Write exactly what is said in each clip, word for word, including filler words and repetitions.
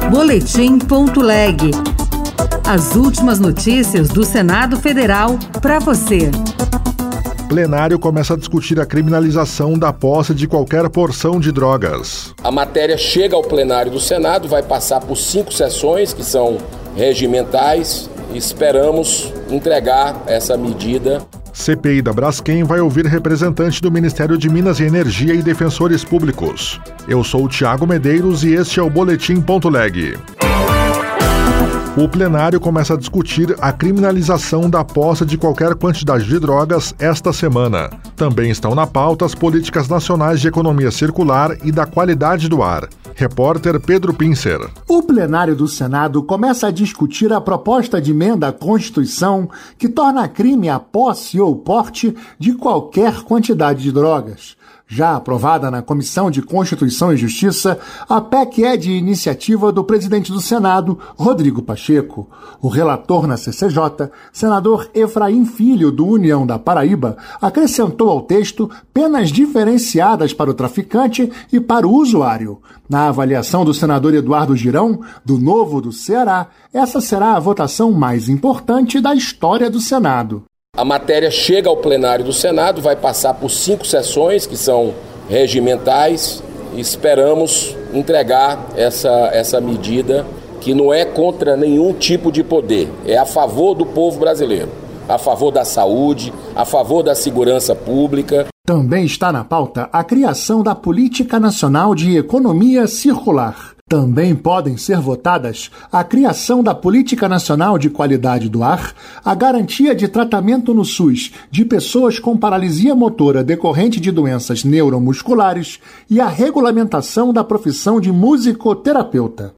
Boletim.leg. As últimas notícias do Senado Federal para você. Plenário começa a discutir a criminalização da posse de qualquer porção de drogas. A matéria chega ao plenário do Senado, vai passar por cinco sessões que são regimentais e esperamos entregar essa medida. C P I da Braskem vai ouvir representante do Ministério de Minas e Energia e defensores públicos. Eu sou o Thiago Medeiros e este é o Boletim.leg. O plenário começa a discutir a criminalização da posse de qualquer quantidade de drogas esta semana. Também estão na pauta as políticas nacionais de economia circular e da qualidade do ar. Repórter Pedro Pincer. O plenário do Senado começa a discutir a proposta de emenda à Constituição que torna crime a posse ou porte de qualquer quantidade de drogas. Já aprovada na Comissão de Constituição e Justiça, a P E C é de iniciativa do presidente do Senado, Rodrigo Pacheco. O relator na C C J, senador Efraim Filho, do União da Paraíba, acrescentou ao texto penas diferenciadas para o traficante e para o usuário. Na avaliação do senador Eduardo Girão, do Novo do Ceará, essa será a votação mais importante da história do Senado. A matéria chega ao plenário do Senado, vai passar por cinco sessões que são regimentais e esperamos entregar essa, essa medida que não é contra nenhum tipo de poder, é a favor do povo brasileiro, a favor da saúde, a favor da segurança pública. Também está na pauta a criação da Política Nacional de Economia Circular. Também podem ser votadas a criação da Política Nacional de Qualidade do Ar, a garantia de tratamento no SUS de pessoas com paralisia motora decorrente de doenças neuromusculares e a regulamentação da profissão de musicoterapeuta.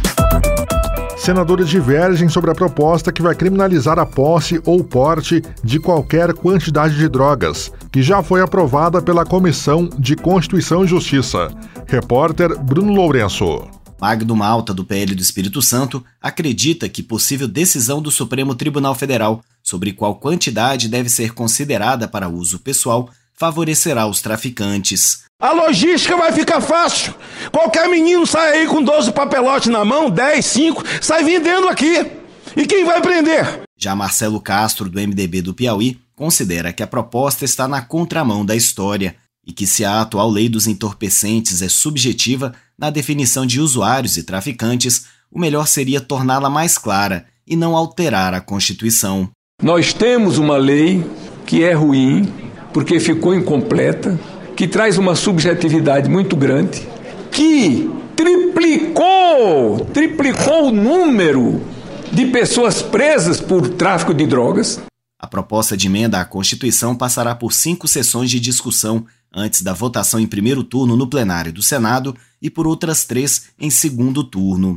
Senadores divergem sobre a proposta que vai criminalizar a posse ou porte de qualquer quantidade de drogas, que já foi aprovada pela Comissão de Constituição e Justiça. Repórter Bruno Lourenço. Magno Malta, do P L do Espírito Santo, acredita que possível decisão do Supremo Tribunal Federal sobre qual quantidade deve ser considerada para uso pessoal favorecerá os traficantes. A logística vai ficar fácil. Qualquer menino sai aí com doze papelotes na mão, dez, cinco, sai vendendo aqui. E quem vai prender? Já Marcelo Castro, do M D B do Piauí, considera que a proposta está na contramão da história e que se a atual lei dos entorpecentes é subjetiva na definição de usuários e traficantes, o melhor seria torná-la mais clara e não alterar a Constituição. Nós temos uma lei que é ruim, porque ficou incompleta, que traz uma subjetividade muito grande, que triplicou, triplicou o número de pessoas presas por tráfico de drogas. A proposta de emenda à Constituição passará por cinco sessões de discussão antes da votação em primeiro turno no plenário do Senado e por outras três em segundo turno.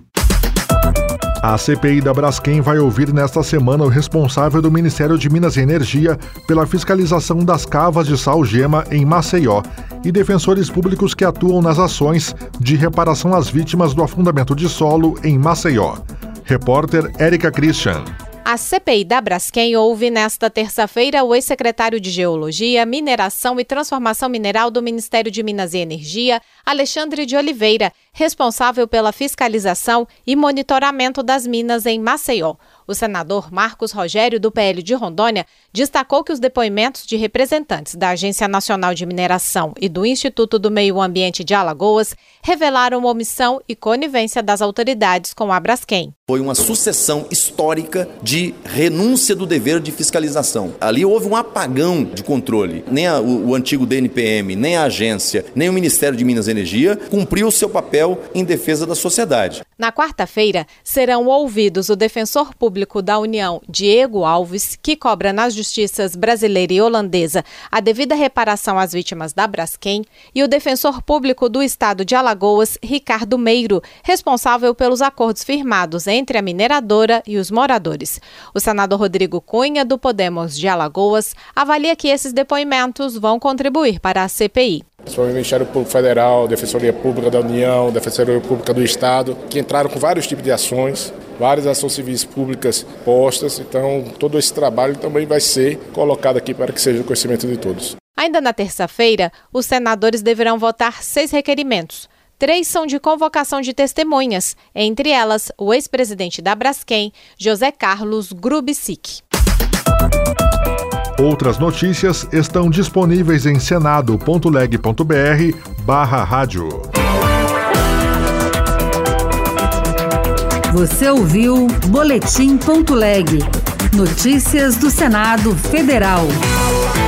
A C P I da Braskem vai ouvir nesta semana o responsável do Ministério de Minas e Energia pela fiscalização das cavas de sal-gema em Maceió e defensores públicos que atuam nas ações de reparação às vítimas do afundamento de solo em Maceió. Repórter Érica Christian. A C P I da Braskem ouve nesta terça-feira o ex-secretário de Geologia, Mineração e Transformação Mineral do Ministério de Minas e Energia, Alexandre de Oliveira, responsável pela fiscalização e monitoramento das minas em Maceió. O senador Marcos Rogério, do P L de Rondônia, destacou que os depoimentos de representantes da Agência Nacional de Mineração e do Instituto do Meio Ambiente de Alagoas revelaram omissão e conivência das autoridades com a Braskem. Foi uma sucessão histórica de renúncia do dever de fiscalização. Ali houve um apagão de controle. Nem a, o, o antigo D N P M, nem a agência, nem o Ministério de Minas e Energia cumpriu o seu papel em defesa da sociedade. Na quarta-feira, serão ouvidos o defensor público da União, Diego Alves, que cobra nas justiças brasileira e holandesa a devida reparação às vítimas da Braskem, e o defensor público do estado de Alagoas, Ricardo Meiro, responsável pelos acordos firmados entre a mineradora e os moradores. O senador Rodrigo Cunha, do Podemos de Alagoas, avalia que esses depoimentos vão contribuir para a C P I. Foi o Ministério Público Federal, Defensoria Pública da União, Defensoria Pública do Estado, que entraram com vários tipos de ações, várias ações civis públicas postas. Então, todo esse trabalho também vai ser colocado aqui para que seja do conhecimento de todos. Ainda na terça-feira, os senadores deverão votar seis requerimentos. Três são de convocação de testemunhas, entre elas o ex-presidente da Braskem, José Carlos Grubsic. Outras notícias estão disponíveis em senado ponto leg ponto br barra rádio. Você ouviu Boletim ponto leg. Notícias do Senado Federal.